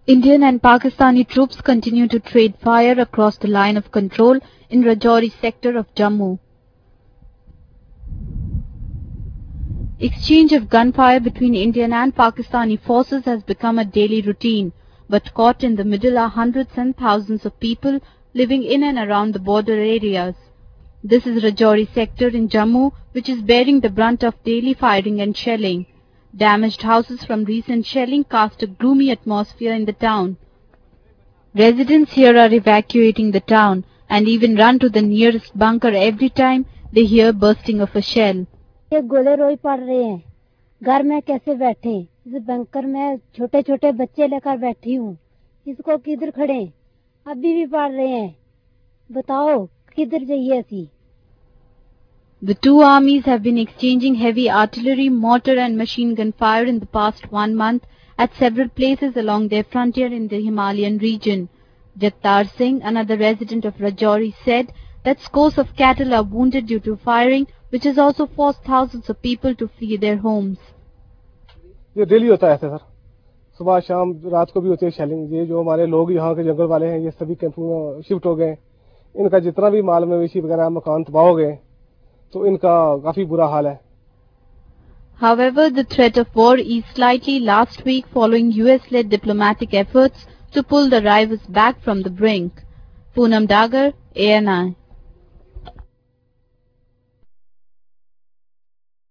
Indian and Pakistani troops continue to trade fire across the line of control in Rajouri sector of Jammu. Exchange of gunfire between Indian and Pakistani forces has become a daily routine, but caught in the middle are hundreds and thousands of people living in and around the border areas. This is Rajouri sector in Jammu, which is bearing the brunt of daily firing and shelling. Damaged houses from recent shelling cast a gloomy atmosphere in the town. Residents here are evacuating the town and even run to the nearest bunker every time they hear bursting of a shell. ये गोले रोई पड़ रहे हैं, घर में कैसे बैठे, इस बंकर में छोटे छोटे बच्चे लेकर बैठी हूँ, इसको किधर खड़े, अभी भी पड़ रहे हैं, बताओ किधर जाइए ऐसी. The two armies have been exchanging heavy artillery, mortar and machine gun fire in the past 1 month at several places along their frontier in the Himalayan region. Jagtar Singh, another resident of Rajouri, said that scores of cattle are wounded due to firing, which has also forced thousands of people to flee their homes. ये daily होता है ऐसे sir, सुबह शाम रात को भी होती है शेलिंग. ये जो हमारे लोग यहाँ के जंगल वाले हैं ये सभी कैंपों में शिफ्ट हो गए. इनका जितना भी माल मवेशी वगैरह मकान तबाह हो गए, तो इनका काफी बुरा हाल है. However, the threat of war eased slightly last week following US-led diplomatic efforts to pull the rivals back from the brink. Poonam Dagar, ANI.